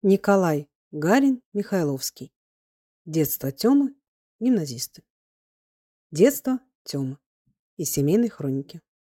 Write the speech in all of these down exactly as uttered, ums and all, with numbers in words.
Николай Гарин-Михайловский. Детство Тёмы, гимназисты. Детство Тёмы. Из семейной хроники.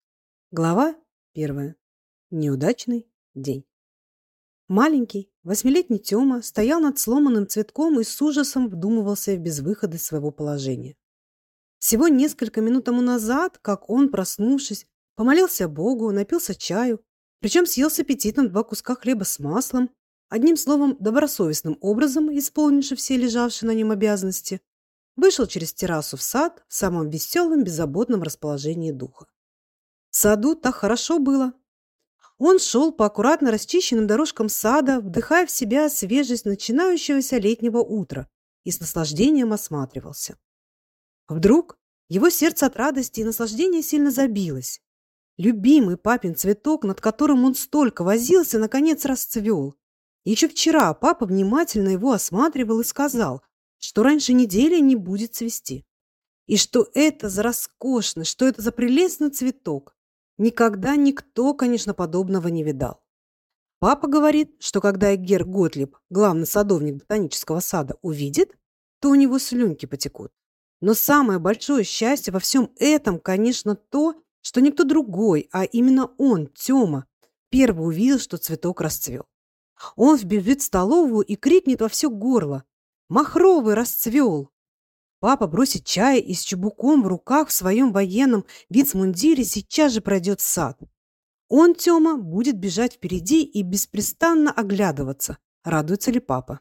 Глава первая. Неудачный день. Маленький, восьмилетний Тёма стоял над сломанным цветком и с ужасом вдумывался в безвыходность своего положения. Всего несколько минут тому назад, как он, проснувшись, помолился Богу, напился чаю, причем съел с аппетитом два куска хлеба с маслом, одним словом, добросовестным образом исполнивши все лежавшие на нем обязанности, вышел через террасу в сад в самом веселом, беззаботном расположении духа. В саду так хорошо было. Он шел по аккуратно расчищенным дорожкам сада, вдыхая в себя свежесть начинающегося летнего утра и с наслаждением осматривался. Вдруг его сердце от радости и наслаждения сильно забилось. Любимый папин цветок, над которым он столько возился, наконец расцвел. Еще вчера папа внимательно его осматривал и сказал, что раньше недели не будет цвести. И что это за роскошный, что это за прелестный цветок. Никогда никто, конечно, подобного не видал. Папа говорит, что когда Герр Готлиб, главный садовник ботанического сада, увидит, то у него слюнки потекут. Но самое большое счастье во всем этом, конечно, то, что никто другой, а именно он, Тёма, первый увидел, что цветок расцвел. Он вбежит в столовую и крикнет во все горло: «Махровый расцвел!» Папа бросит чай и с чубуком в руках в своем военном вицмундире сейчас же пройдет в сад. Он, Тёма, будет бежать впереди и беспрестанно оглядываться, радуется ли папа.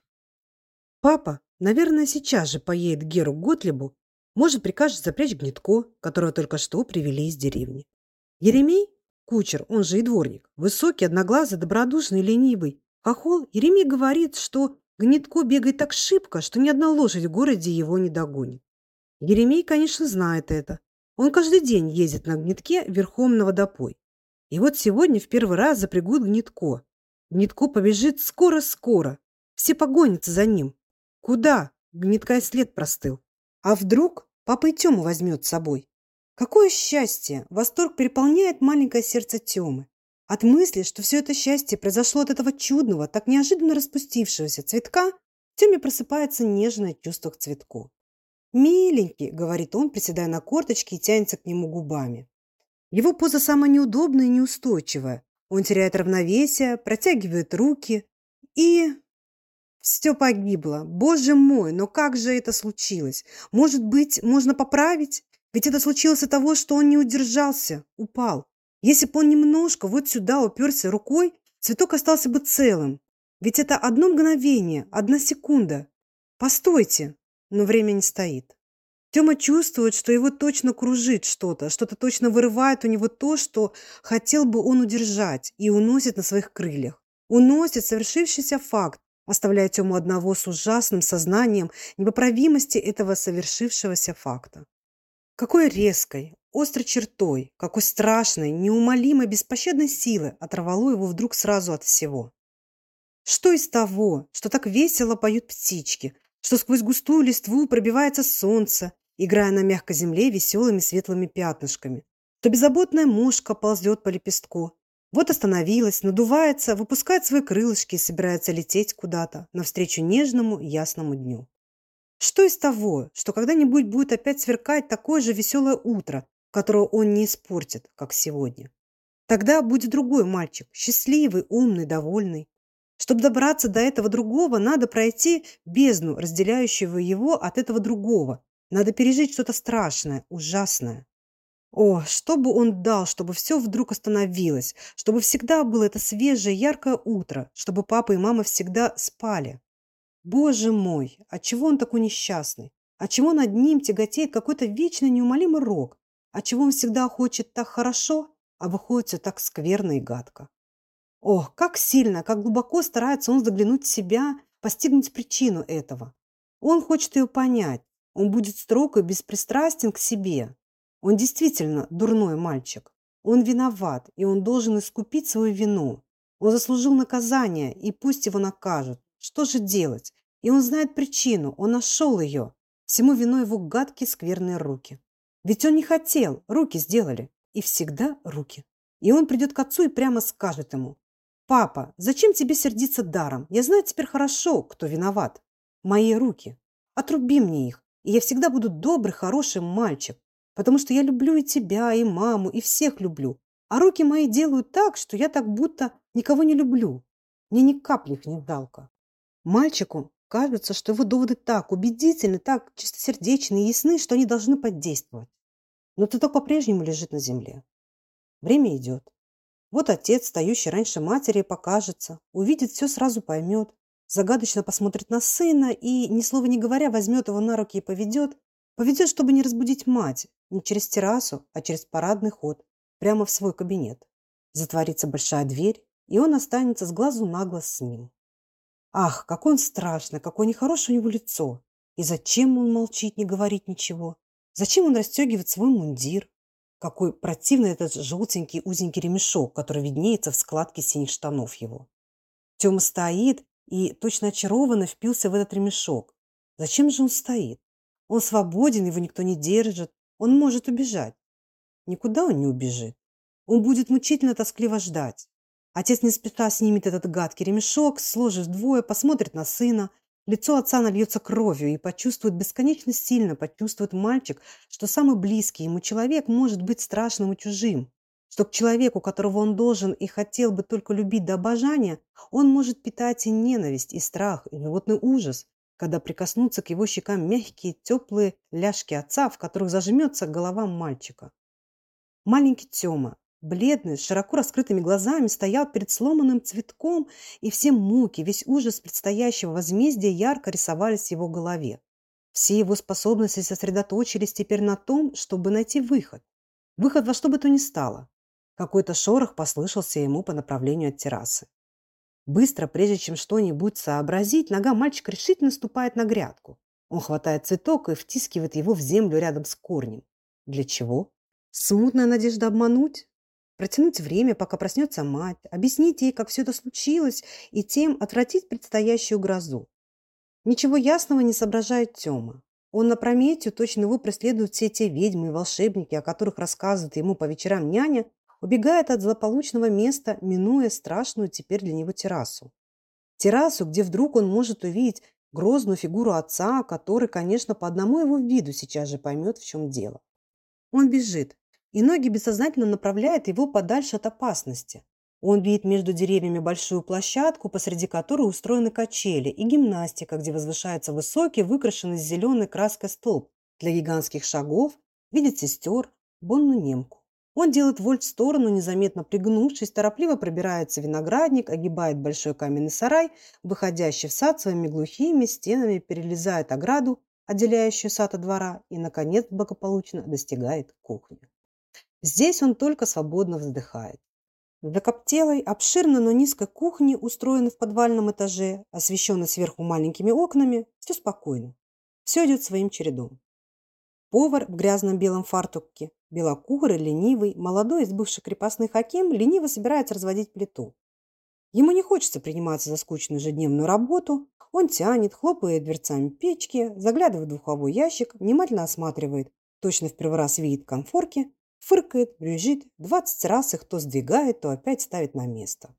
Папа, наверное, сейчас же поедет к Геру Готлибу, может, прикажет запрячь Гнетко, которого только что привели из деревни. Еремей, кучер, он же и дворник, высокий, одноглазый, добродушный, ленивый, хохол, Еремей говорит, что Гнетко бегает так шибко, что ни одна лошадь в городе его не догонит. Еремей, конечно, знает это. Он каждый день ездит на Гнетке верхом на водопой. И вот сегодня в первый раз запрягут Гнетко. Гнетко побежит скоро-скоро. Все погонятся за ним. Куда? Гнетка и след простыл. А вдруг папа и Тёму возьмет с собой? Какое счастье! Восторг переполняет маленькое сердце Тёмы. От мысли, что все это счастье произошло от этого чудного, так неожиданно распустившегося цветка, в Тёме просыпается нежное чувство к цветку. «Миленький», — говорит он, приседая на корточки и тянется к нему губами. Его поза самая неудобная и неустойчивая. Он теряет равновесие, протягивает руки и... Все погибло. Боже мой, но как же это случилось? Может быть, можно поправить? Ведь это случилось от того, что он не удержался, упал. Если бы он немножко вот сюда уперся рукой, цветок остался бы целым. Ведь это одно мгновение, одна секунда. Постойте, но время не стоит. Тёма чувствует, что его точно кружит что-то, что-то точно вырывает у него то, что хотел бы он удержать, и уносит на своих крыльях. Уносит совершившийся факт, оставляя Тёму одного с ужасным сознанием непоправимости этого совершившегося факта. Какой резкой, острой чертой, какой страшной, неумолимой, беспощадной силы оторвало его вдруг сразу от всего. Что из того, что так весело поют птички, что сквозь густую листву пробивается солнце, играя на мягкой земле веселыми светлыми пятнышками, что беззаботная мушка ползет по лепестку, вот остановилась, надувается, выпускает свои крылышки и собирается лететь куда-то, навстречу нежному ясному дню. Что из того, что когда-нибудь будет опять сверкать такое же веселое утро, которого он не испортит, как сегодня? Тогда будет другой мальчик, счастливый, умный, довольный. Чтобы добраться до этого другого, надо пройти бездну, разделяющую его от этого другого. Надо пережить что-то страшное, ужасное. О, что бы он дал, чтобы все вдруг остановилось, чтобы всегда было это свежее, яркое утро, чтобы папа и мама всегда спали. Боже мой, отчего он такой несчастный? Отчего над ним тяготеет какой-то вечно неумолимый рок? Отчего он всегда хочет так хорошо, а выходит все так скверно и гадко? Ох, как сильно, как глубоко старается он заглянуть в себя, постигнуть причину этого. Он хочет ее понять, он будет строг и беспристрастен к себе. Он действительно дурной мальчик. Он виноват, и он должен искупить свою вину. Он заслужил наказание, и пусть его накажут. Что же делать? И он знает причину, он нашел ее. Всему виной его гадкие скверные руки. Ведь он не хотел, руки сделали. И всегда руки. И он придет к отцу и прямо скажет ему: Папа, зачем тебе сердиться даром? Я знаю теперь хорошо, кто виноват. Мои руки. Отруби мне их, и я всегда буду добрый, хороший мальчик, потому что я люблю и тебя, и маму, и всех люблю. А руки мои делают так, что я так будто никого не люблю. Мне ни капли их не жалко. Мальчику кажется, что его доводы так убедительны, так чистосердечны и ясны, что они должны подействовать. Но цветок по-прежнему лежит на земле. Время идет. Вот отец, стоящий раньше матери, покажется, увидит все, сразу поймет, загадочно посмотрит на сына и, ни слова не говоря, возьмет его на руки и поведет. Поведет, чтобы не разбудить мать, не через террасу, а через парадный ход, прямо в свой кабинет. Затворится большая дверь, и он останется с глазу на глаз с ним. Ах, какой он страшный, какое нехорошее у него лицо. И зачем он молчит, не говорит ничего? Зачем он расстегивает свой мундир? Какой противный этот желтенький узенький ремешок, который виднеется в складке синих штанов его. Тёма стоит и точно очарованно впился в этот ремешок. Зачем же он стоит? Он свободен, его никто не держит. Он может убежать. Никуда он не убежит. Он будет мучительно тоскливо ждать. Отец не спеша снимет этот гадкий ремешок, сложит вдвое, посмотрит на сына. Лицо отца нальется кровью и почувствует бесконечно сильно, почувствует мальчик, что самый близкий ему человек может быть страшным и чужим, что к человеку, которого он должен и хотел бы только любить до обожания, он может питать и ненависть, и страх, и животный ужас, когда прикоснутся к его щекам мягкие, теплые ляжки отца, в которых зажмется голова мальчика. Маленький Тёма, бледный, с широко раскрытыми глазами, стоял перед сломанным цветком, и все муки, весь ужас предстоящего возмездия ярко рисовались в его голове. Все его способности сосредоточились теперь на том, чтобы найти выход. Выход во что бы то ни стало. Какой-то шорох послышался ему по направлению от террасы. Быстро, прежде чем что-нибудь сообразить, нога мальчика решительно ступает на грядку. Он хватает цветок и втискивает его в землю рядом с корнем. Для чего? Смутная надежда обмануть? Протянуть время, пока проснется мать, объяснить ей, как все это случилось, и тем отвратить предстоящую грозу. Ничего ясного не соображает Тёма. Он напрометью, точно его преследуют все те ведьмы и волшебники, о которых рассказывает ему по вечерам няня, убегает от злополучного места, минуя страшную теперь для него террасу. Террасу, где вдруг он может увидеть грозную фигуру отца, который, конечно, по одному его виду сейчас же поймет, в чем дело. Он бежит, и ноги бессознательно направляют его подальше от опасности. Он видит между деревьями большую площадку, посреди которой устроены качели, и гимнастика, где возвышается высокий, выкрашенный зеленой краской столб для гигантских шагов, видит сестер, бонну немку. Он делает вольт в сторону, незаметно пригнувшись, торопливо пробирается в виноградник, огибает большой каменный сарай, выходящий в сад своими глухими стенами, перелезает ограду, отделяющую сад от двора, и, наконец, благополучно достигает кухни. Здесь он только свободно вздыхает. В закоптелой, обширной, но низкой кухне, устроенной в подвальном этаже, освещенной сверху маленькими окнами, все спокойно. Все идет своим чередом. Повар в грязном белом фартуке, белокурый, ленивый, молодой из бывших крепостных хаким, лениво собирается разводить плиту. Ему не хочется приниматься за скучную ежедневную работу. Он тянет, хлопает дверцами печки, заглядывает в духовой ящик, внимательно осматривает, точно в первый раз видит конфорки, фыркает, брюзжит, двадцать раз их то сдвигает, то опять ставит на место.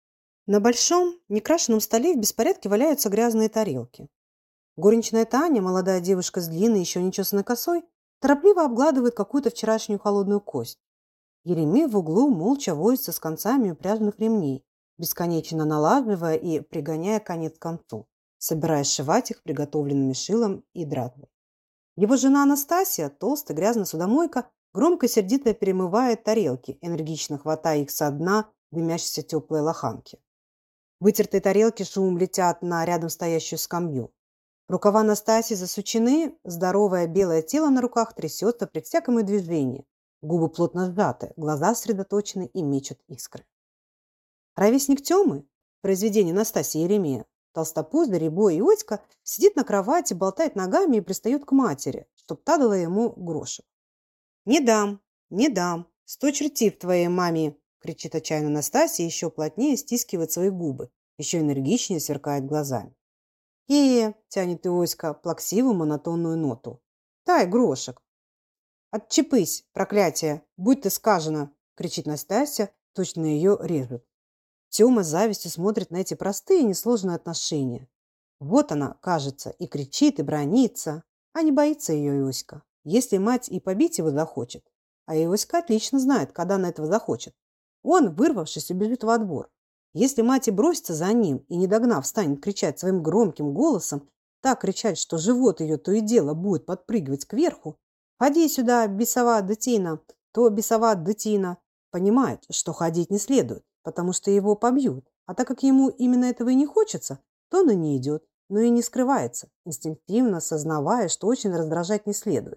На большом, некрашенном столе в беспорядке валяются грязные тарелки. Горничная Таня, молодая девушка с длинной, еще нечесанной косой, торопливо обгладывает какую-то вчерашнюю холодную кость. Еремей в углу молча возится с концами упряжных ремней, бесконечно налаживая и пригоняя конец к концу, собираясь сшивать их приготовленными шилом и дратвой. Его жена Анастасия, толстая грязная судомойка, громко и сердито перемывает тарелки, энергично хватая их со дна дымящейся теплой лоханки. Вытертые тарелки шумом летят на рядом стоящую скамью. Рукава Анастасии засучены, здоровое белое тело на руках трясется при всяком ее движении. Губы плотно сжаты, глаза сосредоточены и мечут искры. Ровесник Тёмы, произведение Настасьи Еремея, толстопузый, рябой и Оська, сидит на кровати, болтает ногами и пристает к матери, чтоб та дала ему грошек. «Не дам, не дам, сто чертей в твоей маме!» – кричит отчаянно Настасья и еще плотнее стискивает свои губы, еще энергичнее сверкает глазами. «Э-э!» – тянет Иоська плаксивую монотонную ноту. «Дай грошек!» «Отчепись, проклятие! Будь ты сказано!» – кричит Настасья, точно ее режут. Тёма с завистью смотрит на эти простые и несложные отношения. Вот она, кажется, и кричит, и бранится, а не боится ее Иоська. Если мать и побить его захочет, а Иоська отлично знает, когда она этого захочет, он, вырвавшись, убежит во двор. Если мать и бросится за ним и, не догнав, станет кричать своим громким голосом, так кричать, что живот ее то и дело будет подпрыгивать кверху, «Ходи сюда, бесова дитина, то бесова дитина», понимает, что ходить не следует, потому что его побьют, а так как ему именно этого и не хочется, то он и не идет, но и не скрывается, инстинктивно сознавая, что очень раздражать не следует.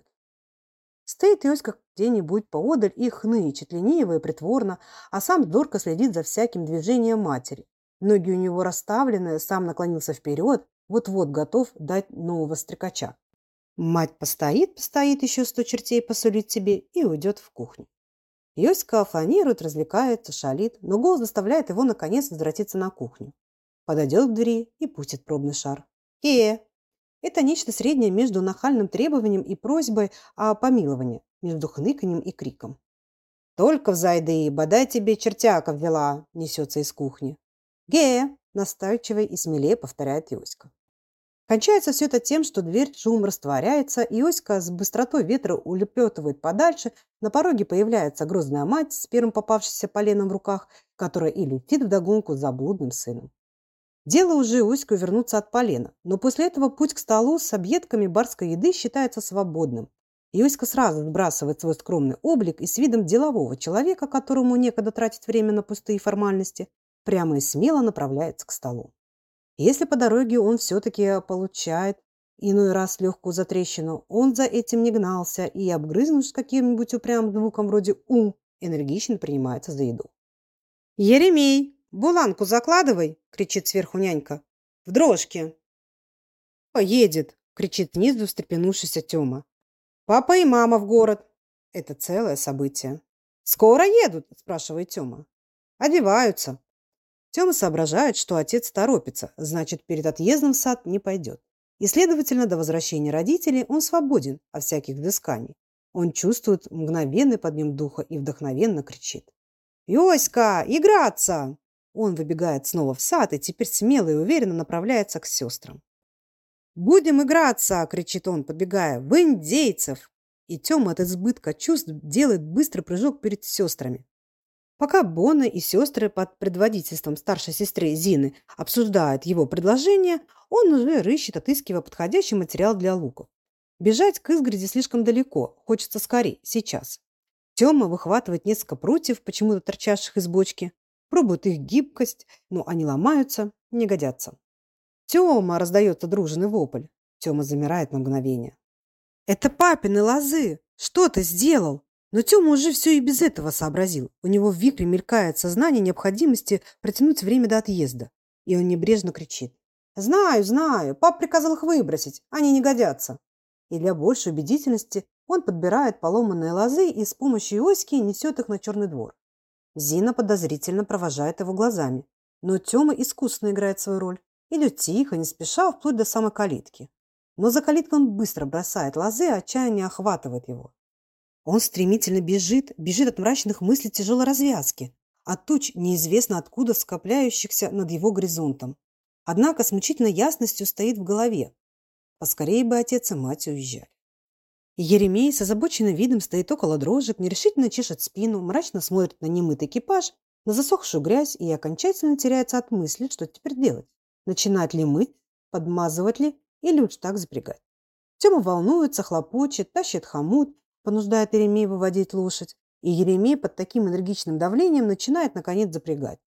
Стоит Иоська где-нибудь поодаль и хнычет лениво и притворно, а сам зорко следит за всяким движением матери. Ноги у него расставлены, сам наклонился вперед, вот-вот готов дать нового стрекача. Мать постоит, постоит еще сто чертей посулить себе и уйдет в кухню. Иоська фонирует, развлекается, шалит, но голос заставляет его наконец возвратиться на кухню. Подойдет к двери и пустит пробный шар. «Ке!» Это нечто среднее между нахальным требованием и просьбой о помиловании, между хныканьем и криком. «Только взойди, бодай тебе чертяка ввела!» несется из кухни. «Ге!» настойчиво и смелее повторяет Иоська. Кончается все это тем, что дверь шум растворяется, Иоська с быстротой ветра улепетывает подальше, на пороге появляется грозная мать с первым попавшимся поленом в руках, которая и летит вдогонку за блудным сыном. Дело уже Иоську вернуться от полена, но после этого путь к столу с объедками барской еды считается свободным. Иоська сразу сбрасывает свой скромный облик и с видом делового человека, которому некогда тратить время на пустые формальности, прямо и смело направляется к столу. Если по дороге он все-таки получает иной раз легкую затрещину, он за этим не гнался и, обгрызнувшись каким-нибудь упрямым звуком вроде «ум», энергично принимается за еду. «Еремей, буланку закладывай!» – кричит сверху нянька. «В дрожке!» «Поедет!» – кричит снизу встрепенувшийся Тёма. «Папа и мама в город!» Это целое событие. «Скоро едут?» – спрашивает Тёма. «Одеваются!» Тёма соображает, что отец торопится, значит, перед отъездом в сад не пойдет. И, следовательно, до возвращения родителей он свободен от всяких взысканий. Он чувствует мгновенный подъем духа и вдохновенно кричит. «Йоська, играться!» Он выбегает снова в сад и теперь смело и уверенно направляется к сестрам. «Будем играться!» – кричит он, подбегая. «В индейцев!» И Тёма от избытка чувств делает быстрый прыжок перед сестрами. Пока Бонна и сестры под предводительством старшей сестры Зины обсуждают его предложение, он уже рыщет, отыскивая подходящий материал для луков. Бежать к изгороди слишком далеко, хочется скорее, сейчас. Тёма выхватывает несколько прутьев, почему-то торчавших из бочки, пробует их гибкость, но они ломаются, не годятся. «Тёма!» – раздается дружный вопль. Тёма замирает на мгновение. «Это папины лозы! Что ты сделал?» Но Тёма уже все и без этого сообразил. У него в вихре мелькает сознание необходимости протянуть время до отъезда. И он небрежно кричит. «Знаю, знаю, папа приказал их выбросить, они не годятся». И для большей убедительности он подбирает поломанные лозы и с помощью Иоськи несет их на черный двор. Зина подозрительно провожает его глазами. Но Тёма искусно играет свою роль. Идет тихо, не спеша, вплоть до самой калитки. Но за калиткой он быстро бросает лозы, а отчаяние охватывает его. Он стремительно бежит, бежит от мрачных мыслей тяжелой развязки, от туч, неизвестно откуда скопляющихся над его горизонтом. Однако с мучительной ясностью стоит в голове. Поскорее бы отец и мать уезжали. Еремей с озабоченным видом стоит около дрожек, нерешительно чешет спину, мрачно смотрит на немытый экипаж, на засохшую грязь и окончательно теряется от мысли, что теперь делать. Начинать ли мыть, подмазывать ли или уж так запрягать. Тёма волнуется, хлопочет, тащит хомут, понуждает Еремея выводить лошадь, и Еремей под таким энергичным давлением начинает, наконец, запрягать.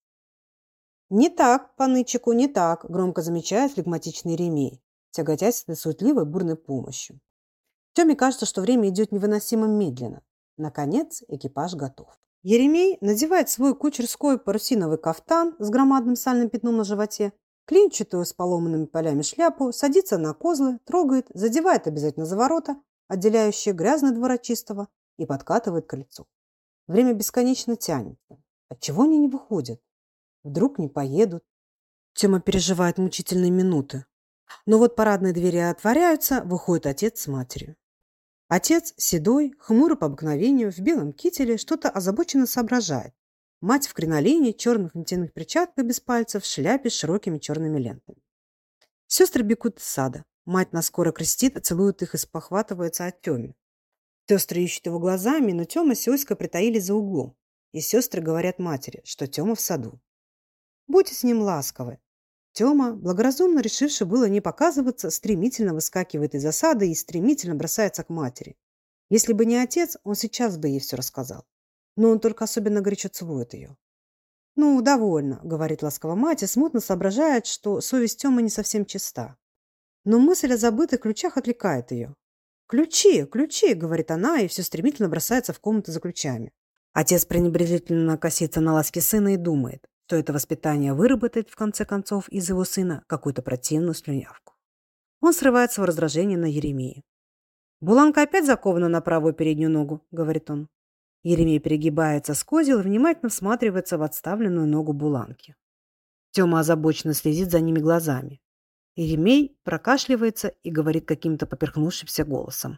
«Не так, панычику, не так», – громко замечает флегматичный Еремей, тяготясь этой суетливой бурной помощью. Тёме кажется, что время идет невыносимо медленно. Наконец, экипаж готов. Еремей надевает свой кучерской парусиновый кафтан с громадным сальным пятном на животе, клинчатую с поломанными полями шляпу, садится на козлы, трогает, задевает обязательно за ворота, отделяющие грязный двор от чистого, и подкатывает к крыльцу. Время бесконечно тянется. Отчего они не выходят? Вдруг не поедут? Тёма переживает мучительные минуты. Но вот парадные двери отворяются, выходит отец с матерью. Отец, седой, хмуро по обыкновению, в белом кителе, что-то озабоченно соображает. Мать в кринолине, черных нательных перчатках без пальцев, в шляпе с широкими черными лентами. Сестры бегут из сада. Мать наскоро крестит, целует их и спохватывается от Тёме. Сестры ищут его глазами, но Тёма с Йоськой притаились за углом. И сестры говорят матери, что Тёма в саду. Будьте с ним ласковы. Тёма, благоразумно решивший было не показываться, стремительно выскакивает из засады и стремительно бросается к матери. Если бы не отец, он сейчас бы ей все рассказал. Но он только особенно горячо целует ее. «Ну, довольно», — говорит ласково мать и смутно соображает, что совесть Тёмы не совсем чиста. Но мысль о забытых ключах отвлекает ее. «Ключи, ключи!» — говорит она, и все стремительно бросается в комнату за ключами. Отец пренебрежительно косится на ласки сына и думает, что это воспитание выработает, в конце концов, из его сына какую-то противную слюнявку. Он срывается в раздражении на Еремея. «Буланка опять закована на правую переднюю ногу», — говорит он. Еремей перегибается с козел и внимательно всматривается в отставленную ногу Буланки. Тёма озабоченно следит за ними глазами. Еремей прокашливается и говорит каким-то поперхнувшимся голосом.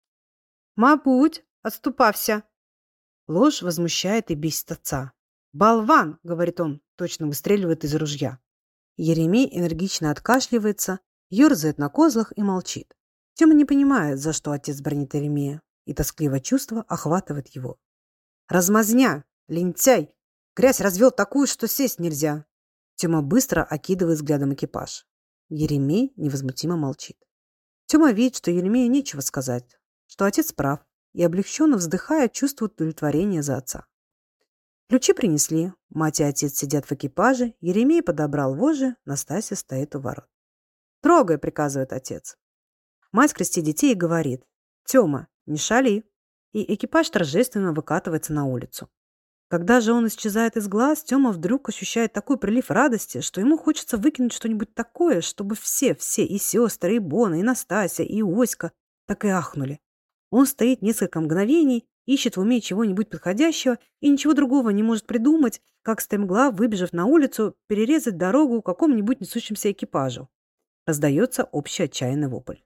«Мабуть, отступався!» Ложь возмущает и бесит отца. «Болван!» — говорит он, точно выстреливает из ружья. Еремей энергично откашливается, ерзает на козлах и молчит. Тёма не понимает, за что отец бронит Еремея, и тоскливое чувство охватывает его. «Размазня! Лентяй! Грязь развел такую, что сесть нельзя!» Тёма быстро окидывает взглядом экипаж. Еремей невозмутимо молчит. Тёма видит, что Еремею нечего сказать, что отец прав, и облегченно вздыхая, чувствует удовлетворение за отца. Ключи принесли. Мать и отец сидят в экипаже. Еремей подобрал вожжи. Настасья стоит у ворот. «Трогай», — приказывает отец. Мать крестит детей и говорит: «Тёма, не шали». И экипаж торжественно выкатывается на улицу. Когда же он исчезает из глаз, Тёма вдруг ощущает такой прилив радости, что ему хочется выкинуть что-нибудь такое, чтобы все, все, и сестры, и Бона, и Настасья, и Оська, так и ахнули. Он стоит несколько мгновений, ищет в уме чего-нибудь подходящего и ничего другого не может придумать, как стремглав, выбежав на улицу, перерезать дорогу какому-нибудь несущемуся экипажу. Раздается общий отчаянный вопль.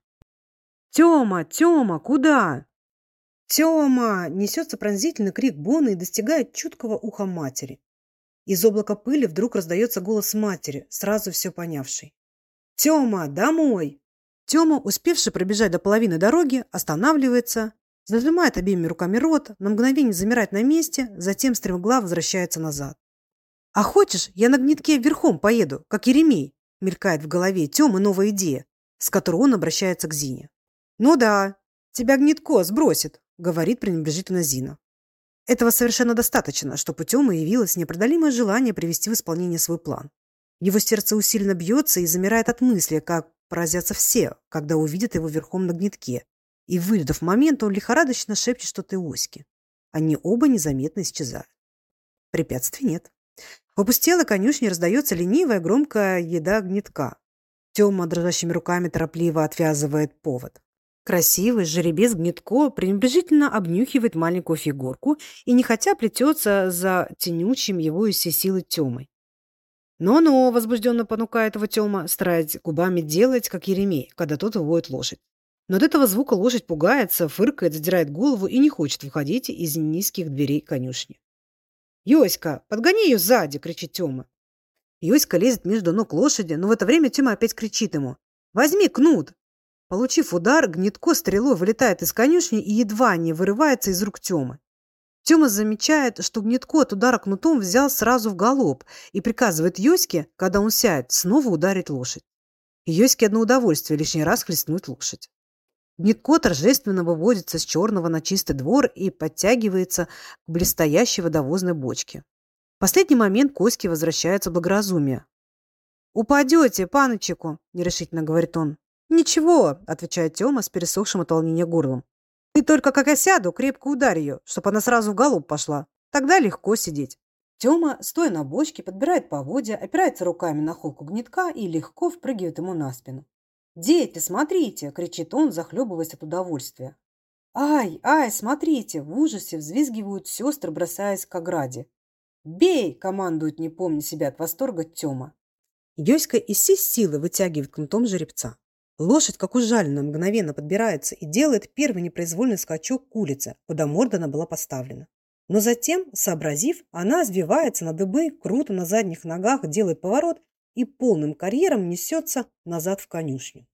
«Тёма! Тёма! Куда?» «Тёма!» — несется пронзительный крик Бона и достигает чуткого уха матери. Из облака пыли вдруг раздается голос матери, сразу все понявший. «Тёма, домой!» Тёма, успевший пробежать до половины дороги, останавливается, зажимает обеими руками рот, на мгновение замирает на месте, затем стремглав возвращается назад. «А хочешь, я на гнетке верхом поеду, как Еремей?» — мелькает в голове Тёмы новая идея, с которой он обращается к Зине. «Ну да, тебя гнетко сбросит», — говорит пренебрежительно Зина. Этого совершенно достаточно, чтобы у Тёмы явилось непреодолимое желание привести в исполнение свой план. Его сердце усиленно бьется и замирает от мысли, как поразятся все, когда увидят его верхом на гнетке. И, выждав момент, он лихорадочно шепчет что-то Оське. Они оба незаметно исчезают. Препятствий нет. В опустелой конюшне раздается ленивая громкая еда гнетка. Тёма дрожащими руками торопливо отвязывает повод. Красивый жеребец Гнетко пренебрежительно обнюхивает маленькую фигурку и нехотя плетется за тянучим его из всей силы Тёмой. «Но-но!» — возбужденно понукает его Тёма, стараясь губами делать, как Еремей, когда тот выводит лошадь. Но от этого звука лошадь пугается, фыркает, задирает голову и не хочет выходить из низких дверей конюшни. «Йоська, подгони ее сзади!» — кричит Тёма. Йоська лезет между ног лошади, но в это время Тёма опять кричит ему: «Возьми кнут!» Получив удар, Гнетко стрелой вылетает из конюшни и едва не вырывается из рук Тёмы. Тёма замечает, что Гнетко от удара кнутом взял сразу в галоп и приказывает Йоське, когда он сядет, снова ударить лошадь. И Йоське одно удовольствие лишний раз хлестнуть лошадь. Гнетко торжественно выводится с черного на чистый двор и подтягивается к блестящей водовозной бочке. В последний момент к Оське возвращается благоразумие. «Упадете, паночеку!» – нерешительно говорит он. «Ничего», — отвечает Тёма с пересохшим от волнения горлом. «Ты только как я сяду, крепко ударь ее, чтоб она сразу в галоп пошла. Тогда легко сидеть». Тёма, стоя на бочке, подбирает поводья, опирается руками на холку гнетка и легко впрыгивает ему на спину. «Дети, смотрите!» — кричит он, захлебываясь от удовольствия. «Ай, ай, смотрите!» — в ужасе взвизгивают сестры, бросаясь к ограде. «Бей!» — командует, не помня себя от восторга, Тёма. Йоська из всей силы вытягивает кнутом жеребца. Лошадь, как ужаленная, мгновенно подбирается и делает первый непроизвольный скачок к улице, куда морда она была поставлена. Но затем, сообразив, она сбивается на дыбы, круто на задних ногах делает поворот и полным карьером несется назад в конюшню.